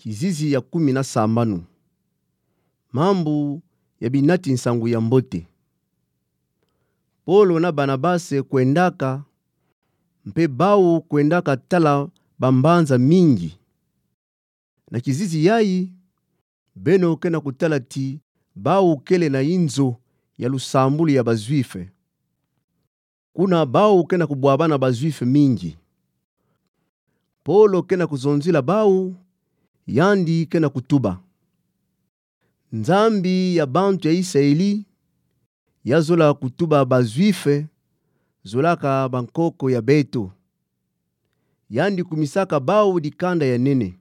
Kizizi ya 17. Mambu ya binati nsangu ya mbote. Polo na Barnabase kwendaka mpe bawu kwendaka tala bambanza mingi. Na kizizi yayi beno kena kutala ti bawu kele na inzo ya lusambulu ya bazwife. Kuna bawu kena kubwabana bazwife mingi. Polo kena kuzonzila bawu yandi kena kutuba. Nzambi ya bantu ya Israeli ya zola kutuba bazwife zolaka bankoko ya beto. Yandi kumisaka bawu dikanda ya nene.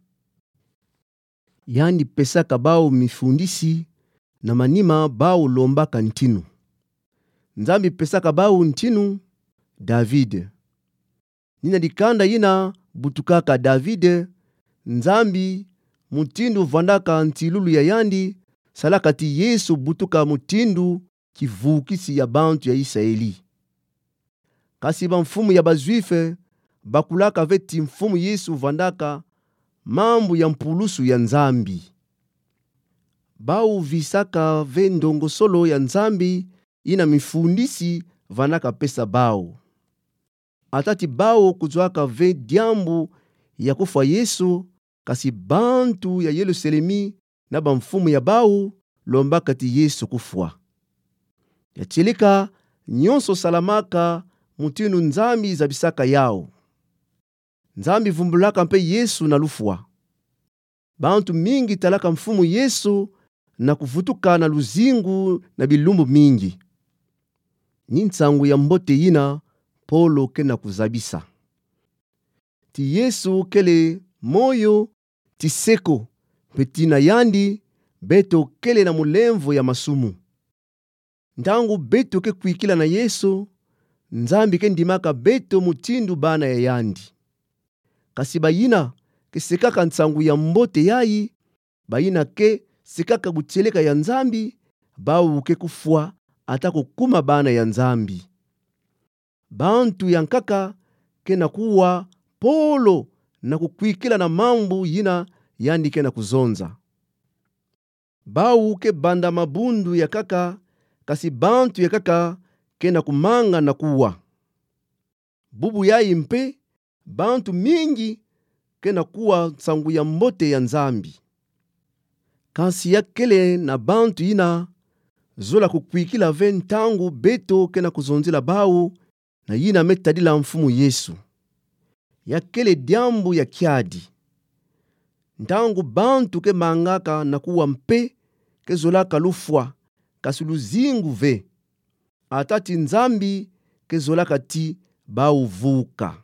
Yandi pesaka bawu mifundisi na manima bawu lombaka ntinu. Nzambi pesaka bawu ntinu David. Nina dikanda yina butukaka David. Nzambi mutindu vandaka ntilulu ya yandi salakati Yesu butuka mutindu kivukisi ya bantu ya Israeli. Kasi mfumu ya bazwife bakulaka veti mfumu Yesu vandaka mambu ya mpulusu ya Nzambi. Bawu visaka ve ndongo solo ya Nzambi ina mifundisi vanaka pesa bawu. Atati bawu kuzwaka ve diambu ya kufa Yesu kasi bantu ya Yerusalemi na bamfumu ya bawu lombaka ti Yesu kufwa. Ya chilika nyonso salamaka mutinu Nzambi zabisaka yao. Nzambi vumbulaka mpe Yesu na lufwa. Bantu mingi talaka mfumu Yesu na kuvutuka na luzingu na bilumbu mingi. Nintsangu ya mbote yina Polo kena kuzabisa. Ti Yesu kele moyo tiseko petina yandi beto kele na mulemvo ya masumu. Ntangu beto ke kuikila na Yesu, Nzambi ke ndimaka beto mutindu bana ya yandi. Kasi bayina ke sekaka nsangu ya mbote yayi, bayina ke sekaka butseleka ya Nzambi, bawu ke kufwa atako kuma bana ya Nzambi. Bantu yankaka ke na kuwa Polo na kukuikila na mambu yina yandi ke na kuzonza. Bawu ke banda mabundu ya kaka kasi bantu ya kaka ke na kumanga na kuwa. Bubu yayi mpe bantu mingi ke na kuwa nsangu ya mbote ya Nzambi. Kasi ya kele na bantu yina zola kukuikila ve ntangu beto ke na kuzonzila bawu na yina metadila mfumu Yesu. Ya kele diambu ya kiadi. Ntangu bantu ke mangaka na kuwa mpe ke zolaka lufwa kasi luzingu ve. Atati Nzambi ke zolaka ti bawu vuka.